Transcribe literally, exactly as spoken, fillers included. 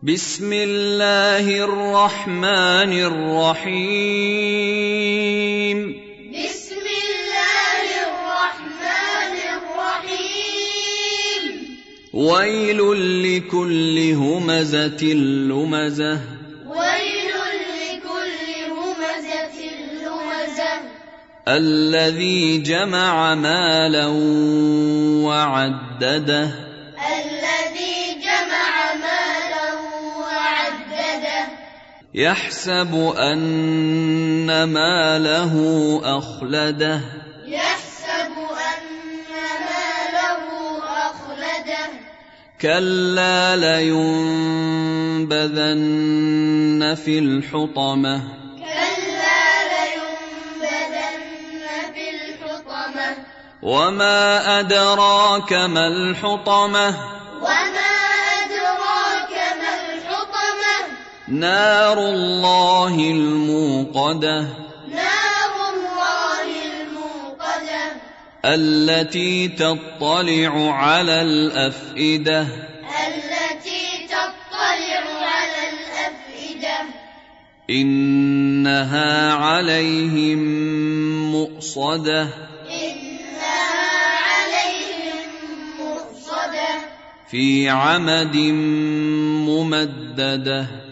بسم الله الرحمن الرحيم بسم الله الرحمن الرحيم ويل لكل همزة لمزة ويل لكل همزة لمزة الذي جمع مالا وعدده الذي جمع مالا وعدده يحسب أن ماله أخلده يحسب أن ماله أخلده كلا لينبذن في الحطمة كلا لينبذن في الحطمة وما أدراك ما الحطمة وما أدراك ما الحطمة نار الله الموقدة نار الله الموقدة التي تطلع على الأفئدة التي تطلع على الأفئدة إنها عليهم مؤصدة إنها عليهم مؤصدة في عمد ممددة